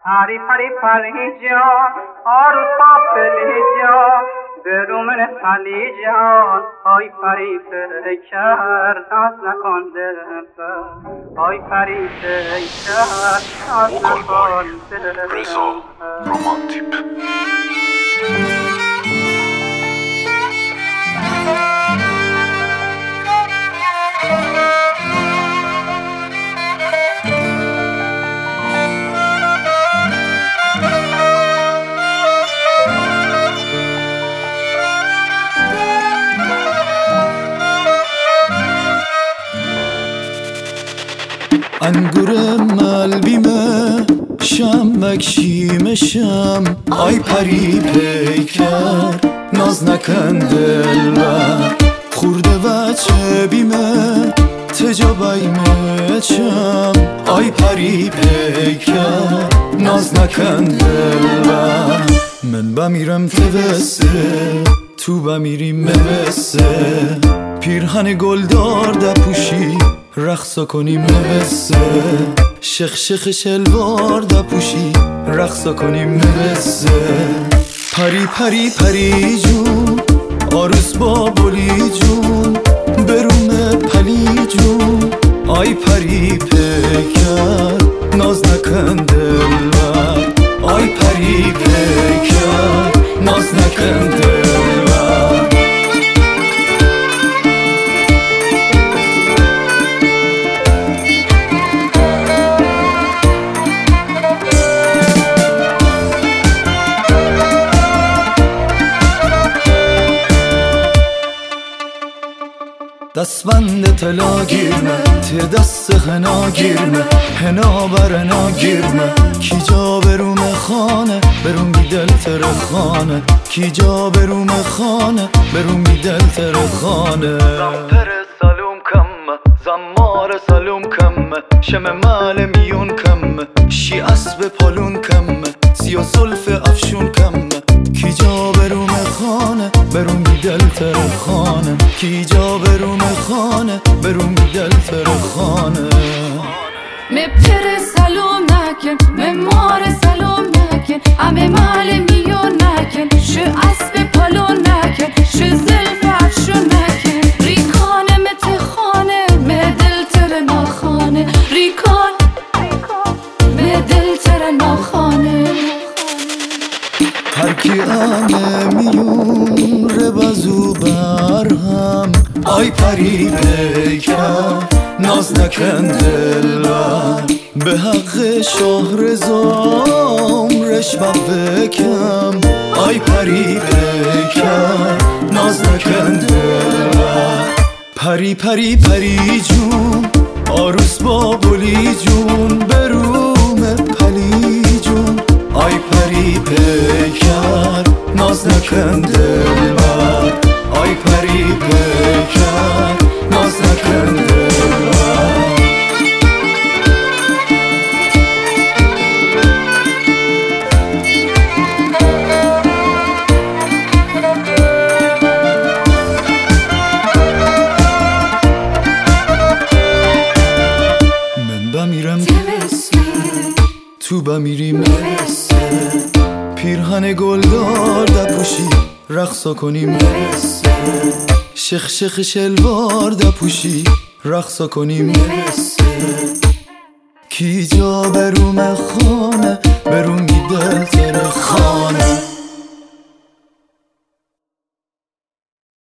پری پری پری جان آروز پاپلی جان درومن پلی جان آی پری پیکر ناز نکن دلبر آی پری پیکر ناز نکن دلبر رضا رومانتیپ انگور ملبیمه شمک شیمشم آی پری پیکر ناز نکن دلبر خورده بچه بیمه تجابیمه چم آی پری پیکر ناز نکن دلبر من بمیرم توسته تو بمیری موسته پیرهن گلدار دپوشی رقصا کنیم موسته شخ شخ شلوار دپوشی رقصا کنیم موسته پری پری پری جون آروز بابولی جون بروم پلی جون آی پری پیکر ناز نکن دلبر آی پری پیکر ناز نکن دلبر دستبند طلا گیرمه ته دست خنا گیرمه هنا برنا گیرمه کی جا بروم خانه بروم بی دل تر خانه کی جا بروم خانه بروم بی دل تر خانه زمپر سلوم کمه زمار سلوم کمه شم مال میون کمه شی اسب پالون کمه سیا زلف افشون کمه کی جا بروم خانه بروم بی دل تر خانه کی جا بروم خانه بروم بی دل تر خانه مپر سلام نکن ممار سلام نکن همه مال میون نکن شو اسب پالون نکن شو زلف افشون نکن ریکانه مت خانه مدل تر ناخانه ریکان مدل تر ناخانه هر کی آنه میون ربازو برهم آی پری پیکر ناز نکن دلبر به حق شاهرزام رشوه بکم آی پری پیکر ناز نکن دلبر پری پری پری جون آروز بابولی جون بروم پلی جون آی پری پیکر ناز نکن دلبر آی پری پیکر ناز نکن دلبر من بمیرم تو بمیری موسته پیرهن گلدار دپوشی رقصا کنیم شخ شخ شلوار دپوشی رقصا کنیم کی جا بروم خانه